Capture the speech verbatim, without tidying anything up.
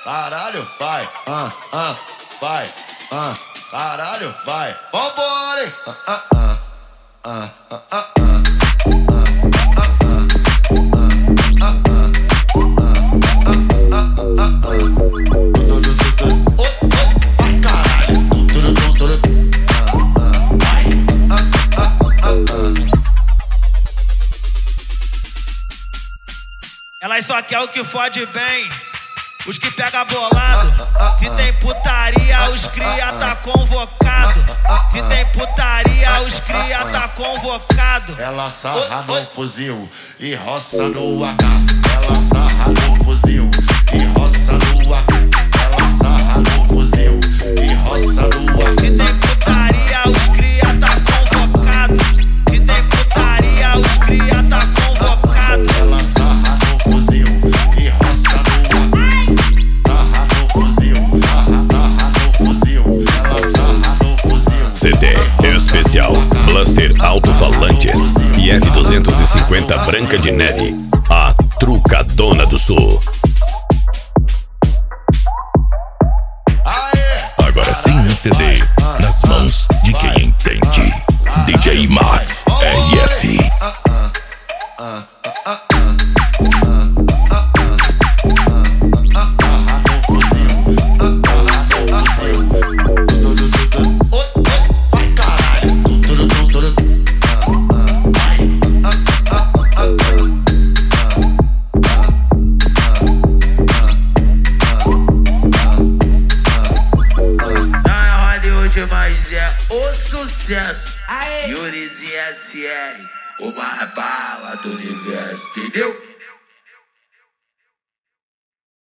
caralho, vai, ah, ah, vai, ah, caralho, vai, vambora, hein? Ah, ah, ah, ah, ah, ah, ah. Elas só quer o que fode bem, os que pega bolado. Se tem putaria, os cria tá convocado. Se tem putaria, os cria tá convocado. Ela sarra no fuzil e roça no A K. Ela sarra no fuzil e roça no A K. Ela sarra no fuzil e roça no A K. Se tem putaria, os cria tá convocado. Se tem putaria, os cria tá convocado. Ela sarra no fuzil e roça no A K. Sarra no fuzil, sarra, sarra no fuzil. Ela sarra no fuzil. C D especial Blaster Alto-Falantes e F duzentos e cinquenta Branca de Neve, a Trucadona do Sul. Agora sim um C D nas mãos de quem entende. D J Max R S. Mas é o sucesso. Yurizinho S R, o mais bala do universo, entendeu?